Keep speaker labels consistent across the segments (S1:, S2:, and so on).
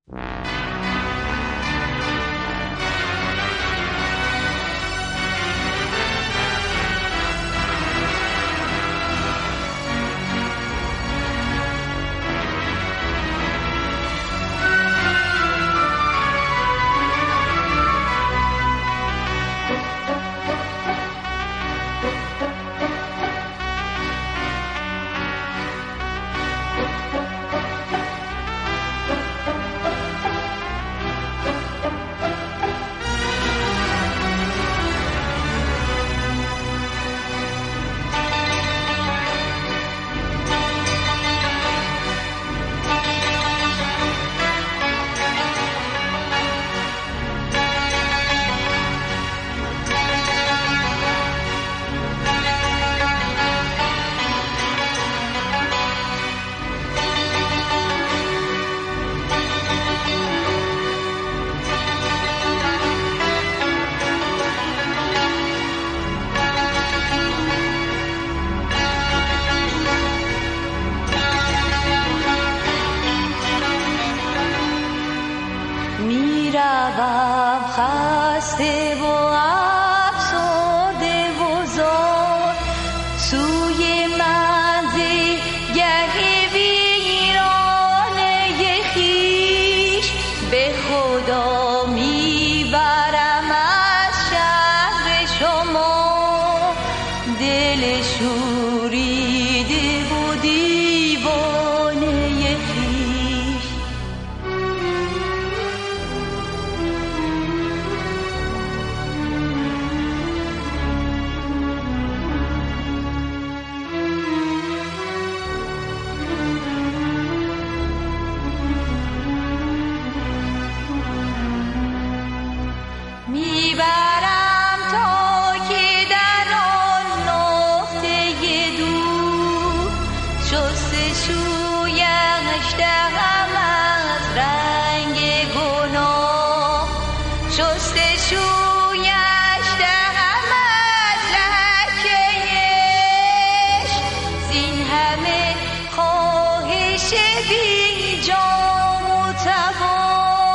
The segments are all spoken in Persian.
S1: میروم خسته و افسرده و زار سوی منزلگه ویرانه خویش، به خدا میبرم از شهر شما دل شوریده و دیوانه خویش. میبرم تا که در آن نقطه دور شستشویش دهم از رنگ گناه، شستشویش دهم از لکه عشق، زین همه خواهش بی جام و توان.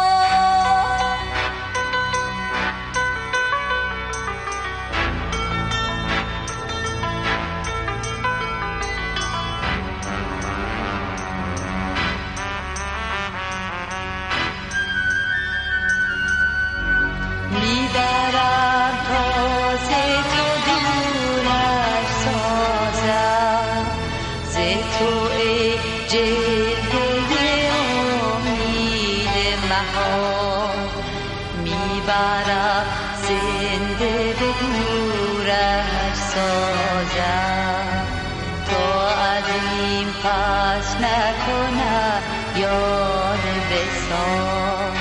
S1: میبرم تا ز تو دورش سازم، ز تو ای جلوه امید مهان. میبرم زنده به دورش سازم، تا از این پس نکنم یاد وصال.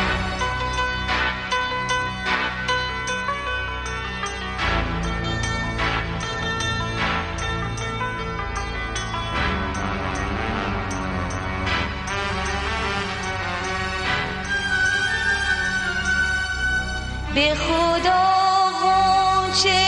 S1: به خدا غنچه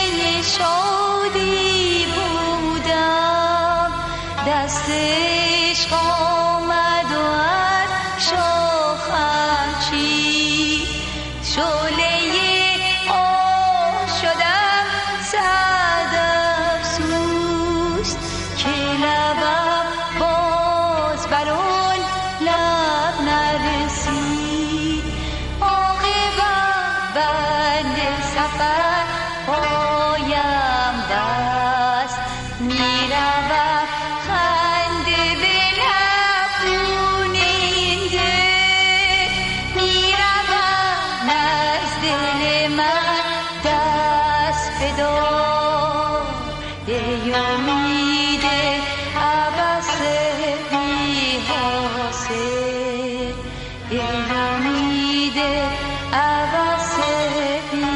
S1: شادی بودم، دست عشق آمد و از شاخم چید، شعله آه شدم صد افسوس که لبم باز بر آن لب نرسید. بند سفر پایم بست، میروم خنده به لبون این دل، میروم از دل من دست بدار. ای امید عبث بی حاصل، ای امید عبث بی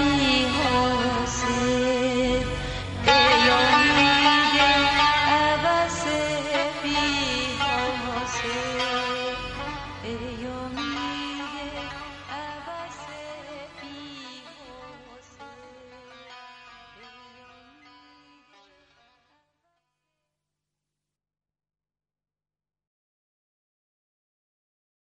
S1: حاصل، ای امید عبث بی حاصل، ای امید